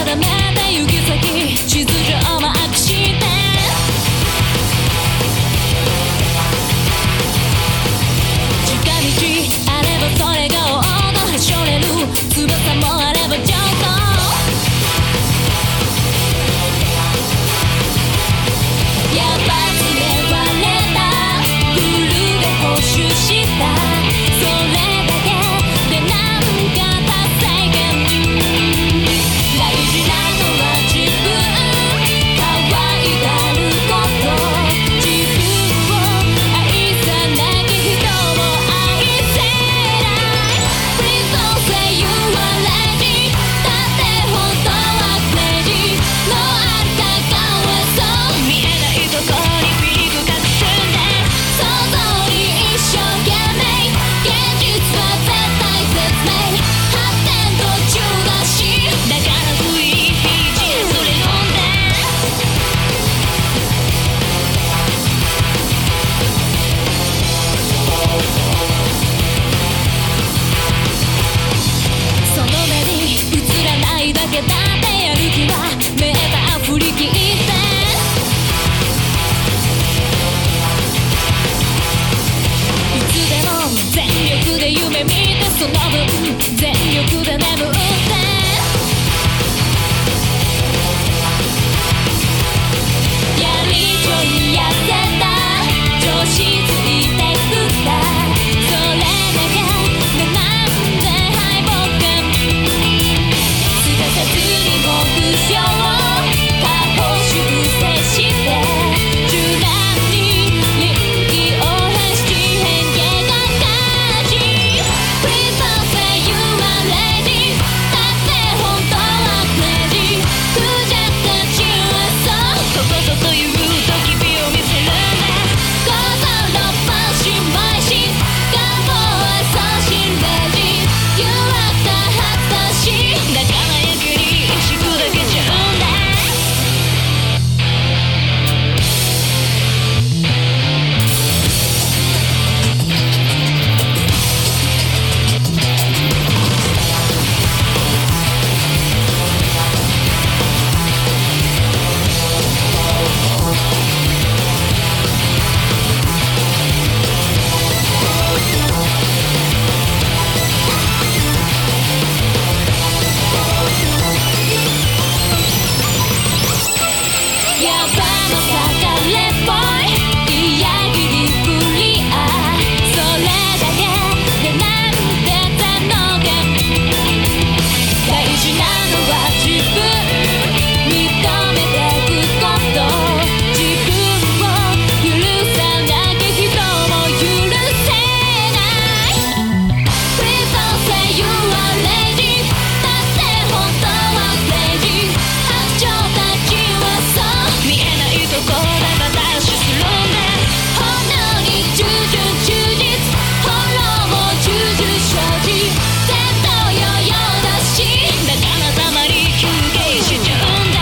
定めた行き先地図上マークして近道あればそれが王道はしょれる翼もあれば上等やっぱつれ割れたフルで補修したそれだけでなんか達成感大事なのは自分可愛がること自分を愛さなき人を愛せない Please don't say you are lazy だって本当は crazy のあんたがそう見えないとこにフィーク隠すんで想像に一生懸命現実は絶対説明発展途中だしだから不意にそれ飲んでその目に映らないだけだってやる気はメーター振り切っていつでも全力で夢見てその分全力で眠ってやりちょい痩せた調子ついてくったそれだけでなんで敗北感すかさずに目標を下方修正して柔軟に臨機応変し変化が大事 Please don't say you are lazy だって本当は crazy クジャクたちはそうここぞという時火を見せるんだ高山六番新邁進願望は送信レジ誘惑多発だし仲間役に石砕けちゃうんだやっぱまさかれっぽいいやギリクリアそれだけでなんて全能感大事なのは自分認めてくこと自分を許さなき人も許せない Please don't say you are lazy だって本当は crazy 白鳥たちはそう見えないところでバタ足するんで本能に従順忠実本能も重々承知戦闘ヨーヨーだしだからたまに休憩しちゃうんだ